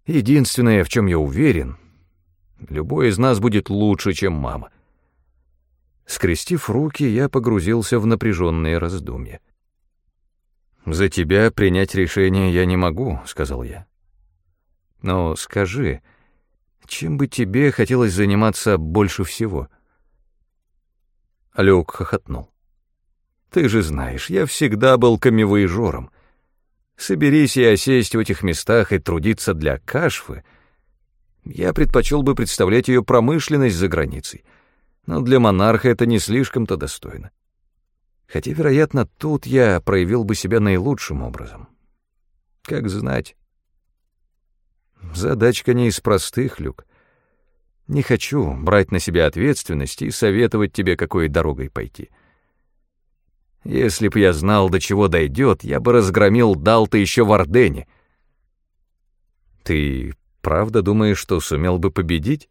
Единственное, в чем я уверен, любой из нас будет лучше, чем мама». Скрестив руки, я погрузился в напряженные раздумья. «За тебя принять решение я не могу», — сказал я. «Но скажи, чем бы тебе хотелось заниматься больше всего?» Люк хохотнул. «Ты же знаешь, я всегда был камевояжером. Соберись я осесть в этих местах и трудиться для Кашфы, я предпочел бы представлять ее промышленность за границей, но для монарха это не слишком-то достойно. Хотя, вероятно, тут я проявил бы себя наилучшим образом. Как знать. Задачка не из простых, Люк. Не хочу брать на себя ответственность и советовать тебе, какой дорогой пойти. Если б я знал, до чего дойдет, я бы разгромил Далта еще в Ордене. Ты правда думаешь, что сумел бы победить?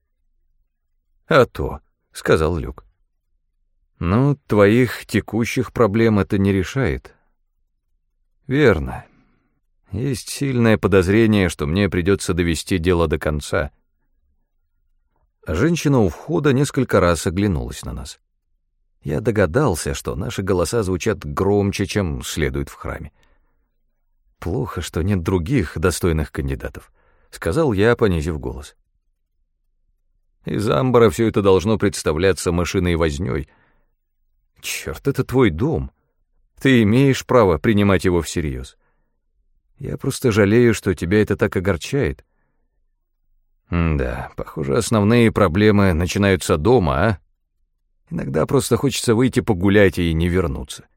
А то, — сказал Люк. Ну, твоих текущих проблем это не решает. Верно. Есть сильное подозрение, что мне придется довести дело до конца. Женщина у входа несколько раз оглянулась на нас. Я догадался, что наши голоса звучат громче, чем следует в храме. «Плохо, что нет других достойных кандидатов», — сказал я, понизив голос. «Из амбара все это должно представляться мышиной вознёй. Черт, это твой дом. Ты имеешь право принимать его всерьез. Я просто жалею, что тебя это так огорчает». Да, похоже, основные проблемы начинаются дома, а? Иногда просто хочется выйти погулять и не вернуться.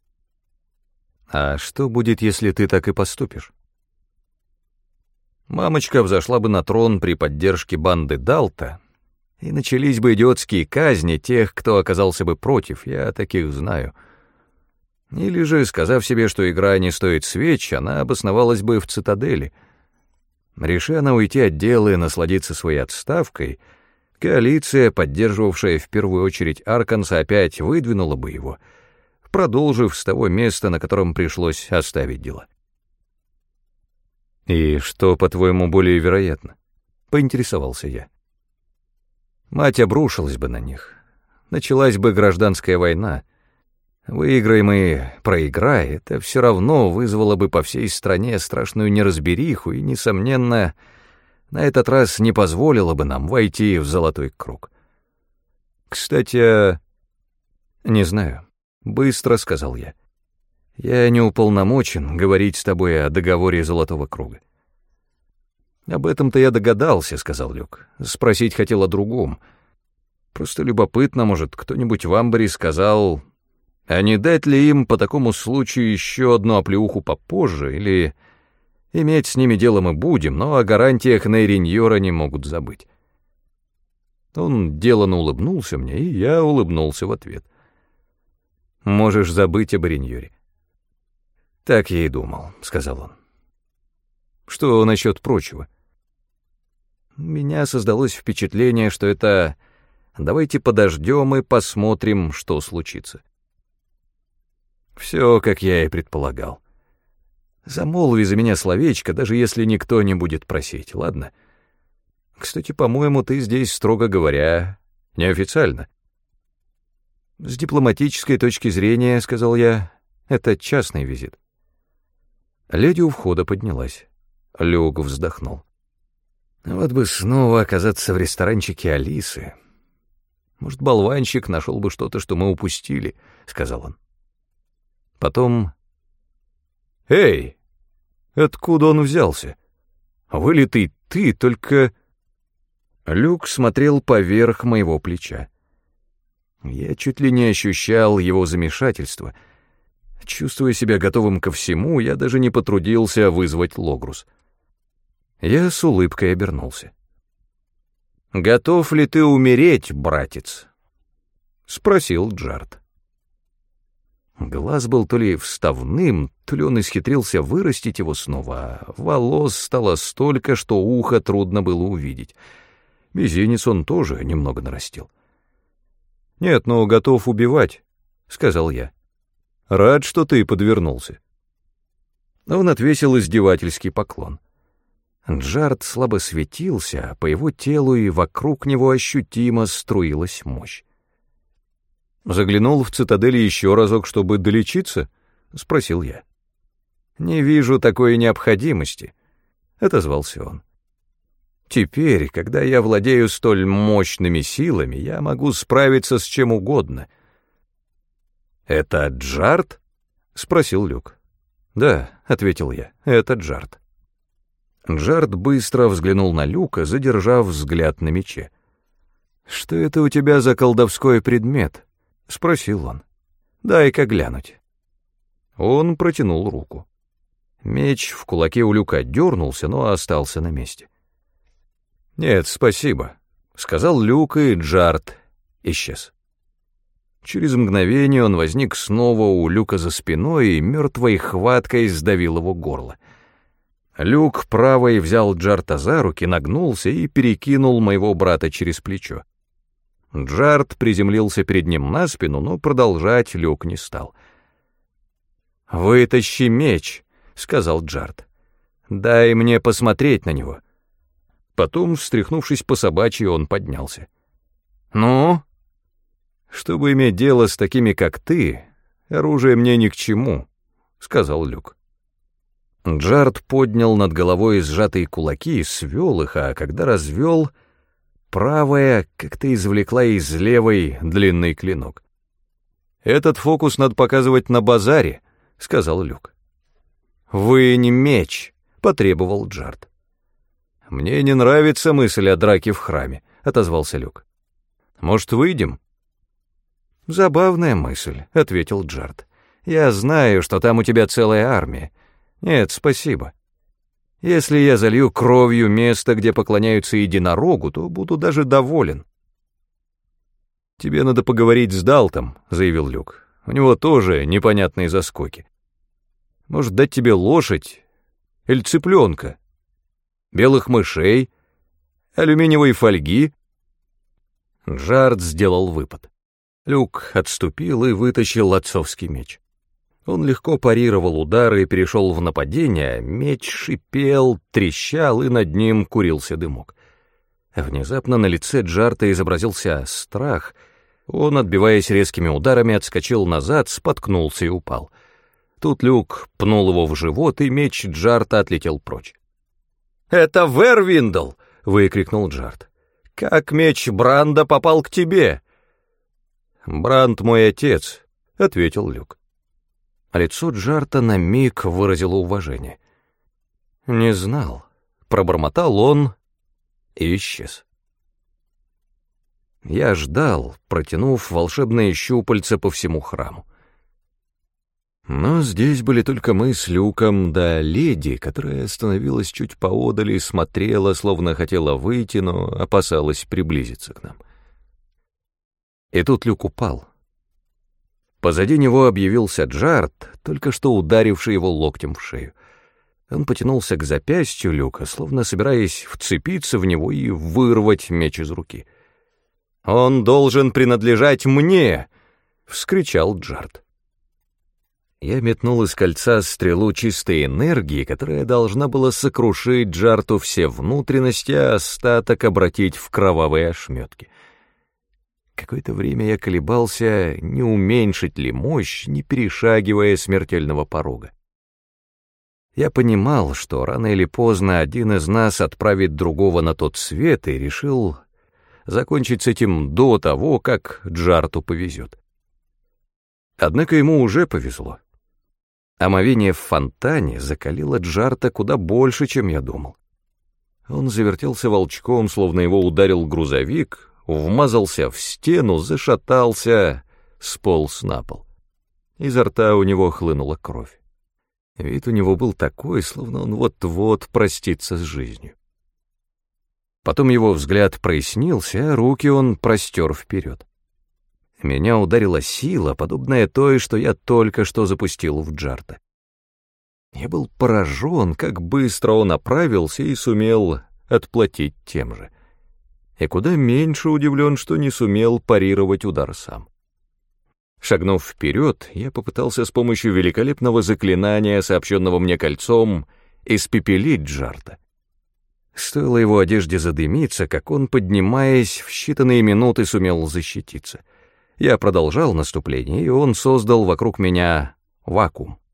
А что будет, если ты так и поступишь? Мамочка взошла бы на трон при поддержке банды Далта, и начались бы идиотские казни тех, кто оказался бы против, я таких знаю. Или же, сказав себе, что игра не стоит свеч, она обосновалась бы в цитадели. Реши она уйти от дела и насладиться своей отставкой, коалиция, поддерживавшая в первую очередь Арканса, опять выдвинула бы его, продолжив с того места, на котором пришлось оставить дела. «И что, по-твоему, более вероятно?» — поинтересовался я. Мать обрушилась бы на них. Началась бы гражданская война. Выиграем и проиграй, это все равно вызвало бы по всей стране страшную неразбериху и, несомненно, на этот раз не позволило бы нам войти в золотой круг. Кстати, не знаю, быстро сказал я. Я не уполномочен говорить с тобой о договоре золотого круга. Об этом-то я догадался, сказал Люк. Спросить хотел о другом. Просто любопытно, может, кто-нибудь в амбаре сказал, а не дать ли им по такому случаю еще одну оплеуху попозже, или иметь с ними дело мы будем, но о гарантиях Нейриньора не могут забыть. Он деланно улыбнулся мне, и я улыбнулся в ответ. «Можешь забыть об Риньоре». «Так я и думал», — сказал он. «Что насчет прочего?» У меня создалось впечатление, что это «давайте подождем и посмотрим, что случится». Все, как я и предполагал. Замолви за меня словечко, даже если никто не будет просить, ладно? Кстати, по-моему, ты здесь, строго говоря, неофициально. С дипломатической точки зрения, — сказал я, — это частный визит. Леди у входа поднялась. Люк вздохнул. Вот бы снова оказаться в ресторанчике Алисы. Может, болванщик нашел бы что-то, что мы упустили, — сказал он. Потом... «Эй, откуда он взялся? Вылитый ты, только...» Люк смотрел поверх моего плеча. Я чуть ли не ощущал его замешательство. Чувствуя себя готовым ко всему, я даже не потрудился вызвать Логрус. Я с улыбкой обернулся. «Готов ли ты умереть, братец?» — спросил Джард. Глаз был то ли вставным, то ли он исхитрился вырастить его снова, а волос стало столько, что ухо трудно было увидеть. Мизинец он тоже немного нарастил. «Нет, но готов убивать», — сказал я. «Рад, что ты подвернулся». Он отвесил издевательский поклон. Джарт слабо светился, а по его телу и вокруг него ощутимо струилась мощь. «Заглянул в цитадель еще разок, чтобы долечиться?» — спросил я. «Не вижу такой необходимости», — отозвался он. «Теперь, когда я владею столь мощными силами, я могу справиться с чем угодно». «Это Джарт?» — спросил Люк. «Да», — ответил я, — «это Джарт». Джарт быстро взглянул на Люка, задержав взгляд на мече. «Что это у тебя за колдовской предмет?» — спросил он. «Дай-ка глянуть». Он протянул руку. Меч в кулаке у Люка дернулся, но остался на месте. «Нет, спасибо», — сказал Люк, и Джарт исчез. Через мгновение он возник снова у Люка за спиной и мертвой хваткой сдавил его горло. Люк правой взял Джарта за руки, нагнулся и перекинул моего брата через плечо. Джарт приземлился перед ним на спину, но продолжать Люк не стал. «Вытащи меч», — сказал Джарт. «Дай мне посмотреть на него». Потом, встряхнувшись по собачьи, он поднялся. «Ну?» «Чтобы иметь дело с такими, как ты, оружие мне ни к чему», — сказал Люк. Джарт поднял над головой сжатые кулаки и свел их, а когда развел, правая как-то извлекла из левой длинный клинок. «Этот фокус надо показывать на базаре», — сказал Люк. «Вынь меч», — потребовал Джарт. «Мне не нравится мысль о драке в храме», — отозвался Люк. «Может, выйдем?» «Забавная мысль», — ответил Джарт. «Я знаю, что там у тебя целая армия. Нет, спасибо. Если я залью кровью место, где поклоняются единорогу, то буду даже доволен». «Тебе надо поговорить с Далтом», — заявил Люк. «У него тоже непонятные заскоки. Может, дать тебе лошадь или цыпленка, белых мышей, алюминиевой фольги?» Джарт сделал выпад. Люк отступил и вытащил отцовский меч. Он легко парировал удары и перешел в нападение, меч шипел, трещал, и над ним курился дымок. Внезапно на лице Джарта изобразился страх. Он, отбиваясь резкими ударами, отскочил назад, споткнулся и упал. Тут Люк пнул его в живот, и меч Джарта отлетел прочь. «Это Вервиндл!» — выкрикнул Джарт. «Как меч Бранда попал к тебе?» «Бранд мой отец», — ответил Люк. Лицо Джарта на миг выразило уважение. «Не знал», — пробормотал он и исчез. Я ждал, протянув волшебные щупальца по всему храму. Но здесь были только мы с Люком да леди, которая остановилась чуть поодаль и смотрела, словно хотела выйти, но опасалась приблизиться к нам. И тут Люк упал. Позади него объявился Джарт, только что ударивший его локтем в шею. Он потянулся к запястью Люка, словно собираясь вцепиться в него и вырвать меч из руки. «Он должен принадлежать мне!» — вскричал Джарт. Я метнул из кольца стрелу чистой энергии, которая должна была сокрушить Джарту все внутренности, а остаток обратить в кровавые ошметки. Какое-то время я колебался, не уменьшить ли мощь, не перешагивая смертельного порога. Я понимал, что рано или поздно один из нас отправит другого на тот свет, и решил закончить с этим до того, как Джарту повезет. Однако ему уже повезло. Омовение в фонтане закалило Джарта куда больше, чем я думал. Он завертелся волчком, словно его ударил грузовик, вмазался в стену, зашатался, сполз на пол. Изо рта у него хлынула кровь. Вид у него был такой, словно он вот-вот простится с жизнью. Потом его взгляд прояснился, а руки он простер вперед. Меня ударила сила, подобная той, что я только что запустил в Джарта. Я был поражен, как быстро он оправился и сумел отплатить тем же. И куда меньше удивлен, что не сумел парировать удар сам. Шагнув вперед, я попытался с помощью великолепного заклинания, сообщенного мне кольцом, испепелить Джарта. Стоило его одежде задымиться, как он, поднимаясь, в считанные минуты сумел защититься. Я продолжал наступление, и он создал вокруг меня вакуум.